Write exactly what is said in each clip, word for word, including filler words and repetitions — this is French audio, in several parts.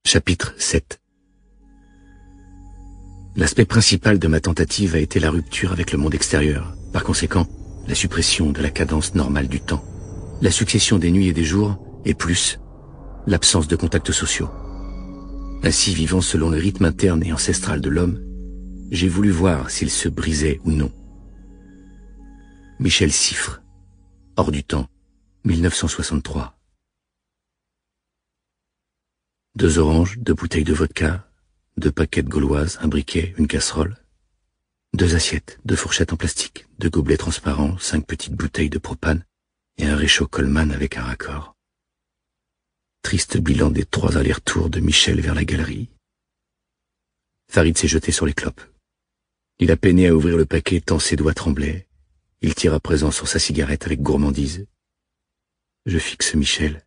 Chapitre sept. L'aspect principal de ma tentative a été la rupture avec le monde extérieur, par conséquent, la suppression de la cadence normale du temps, la succession des nuits et des jours, et plus, l'absence de contacts sociaux. Ainsi, vivant selon le rythme interne et ancestral de l'homme, j'ai voulu voir s'il se brisait ou non. Michel Siffre, Hors du temps, mille neuf cent soixante-trois. Deux oranges, deux bouteilles de vodka, deux paquets de gauloises, un briquet, une casserole, deux assiettes, deux fourchettes en plastique, deux gobelets transparents, cinq petites bouteilles de propane et un réchaud Coleman avec un raccord. Triste bilan des trois allers-retours de Michel vers la galerie. Farid s'est jeté sur les clopes. Il a peiné à ouvrir le paquet tant ses doigts tremblaient. Il tire à présent sur sa cigarette avec gourmandise. Je fixe Michel.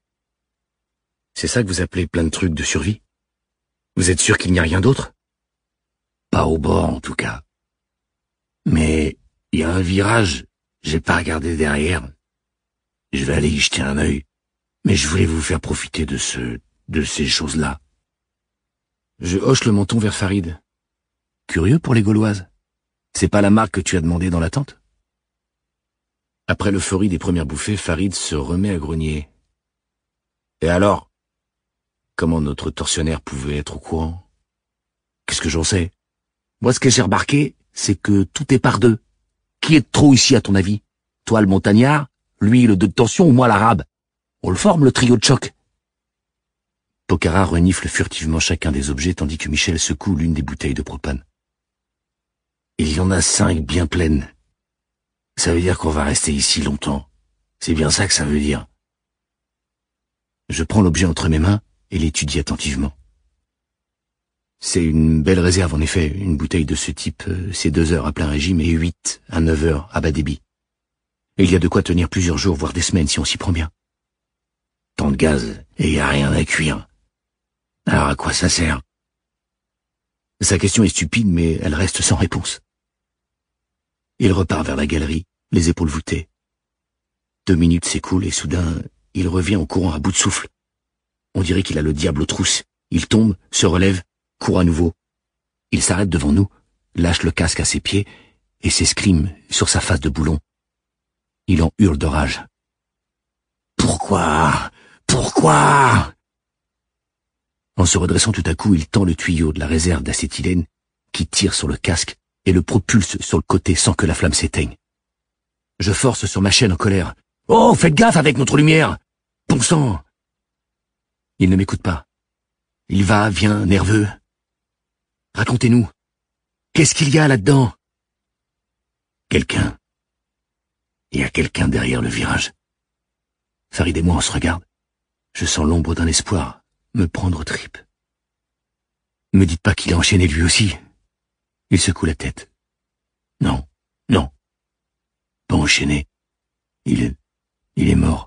C'est ça que vous appelez plein de trucs de survie? Vous êtes sûr qu'il n'y a rien d'autre? Pas au bord, en tout cas. Mais il y a un virage, j'ai pas regardé derrière. Je vais aller y jeter un œil, mais je voulais vous faire profiter de ce, de ces choses-là. Je hoche le menton vers Farid. Curieux pour les Gauloises. C'est pas la marque que tu as demandé dans la tente? Après l'euphorie des premières bouffées, Farid se remet à grogner. Et alors? Comment notre tortionnaire pouvait être au courant? Qu'est-ce que j'en sais? Moi, ce que j'ai remarqué, c'est que tout est par deux. Qui est de trop ici, à ton avis? Toi, le montagnard, lui, le deux de tension, ou moi, l'arabe? On le forme, le trio de choc. Pokhara renifle furtivement chacun des objets tandis que Michel secoue l'une des bouteilles de propane. Il y en a cinq bien pleines. Ça veut dire qu'on va rester ici longtemps. C'est bien ça que ça veut dire. Je prends l'objet entre mes mains et l'étudie attentivement. C'est une belle réserve en effet, une bouteille de ce type, euh, c'est deux heures à plein régime et huit à neuf heures à bas débit. Et il y a de quoi tenir plusieurs jours, voire des semaines si on s'y prend bien. Tant de gaz et y a rien à cuire. Alors à quoi ça sert? Sa question est stupide, mais elle reste sans réponse. Il repart vers la galerie, les épaules voûtées. Deux minutes s'écoulent et soudain, il revient en courant à bout de souffle. On dirait qu'il a le diable aux trousses. Il tombe, se relève, court à nouveau. Il s'arrête devant nous, lâche le casque à ses pieds et s'escrime sur sa face de boulon. Il en hurle de rage. Pourquoi? Pourquoi? En se redressant tout à coup, il tend le tuyau de la réserve d'acétylène qui tire sur le casque et le propulse sur le côté sans que la flamme s'éteigne. Je force sur ma chaîne en colère. « Oh, faites gaffe avec notre lumière! Bon sang !» Il ne m'écoute pas. Il va, vient, nerveux. « Racontez-nous. Qu'est-ce qu'il y a là-dedans ?» Quelqu'un. Il y a quelqu'un derrière le virage. Farid et moi, on se regarde. Je sens l'ombre d'un espoir me prendre aux tripes. Me dites pas qu'il est enchaîné lui aussi. Il secoue la tête. Non, non. Pas enchaîné. Il est, il est mort.